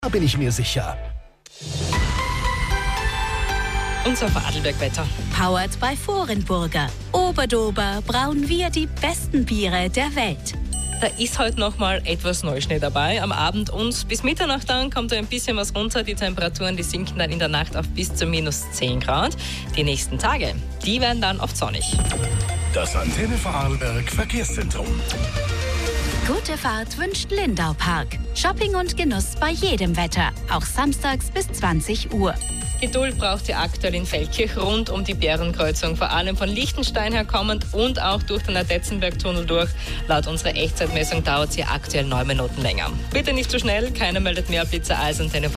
Da bin ich mir sicher. Unser Vorarlberg-Wetter. Powered by Vorenburger. Oberdober brauen wir die besten Biere der Welt. Da ist heute noch mal etwas Neuschnee dabei am Abend und bis Mitternacht dann kommt da ein bisschen was runter. Die Temperaturen, die sinken dann in der Nacht auf bis zu -10 Grad. Die nächsten Tage, die werden dann oft sonnig. Das Antenne Vorarlberg Verkehrszentrum. Gute Fahrt wünscht Lindau Park. Shopping und Genuss bei jedem Wetter. Auch samstags bis 20 Uhr. Geduld braucht ihr aktuell in Feldkirch rund um die Bärenkreuzung, vor allem von Liechtenstein her kommend und auch durch den Adetzenberg-Tunnel durch. Laut unserer Echtzeitmessung dauert sie aktuell 9 Minuten länger. Bitte nicht zu schnell, keiner meldet mehr Blitzer als Antenne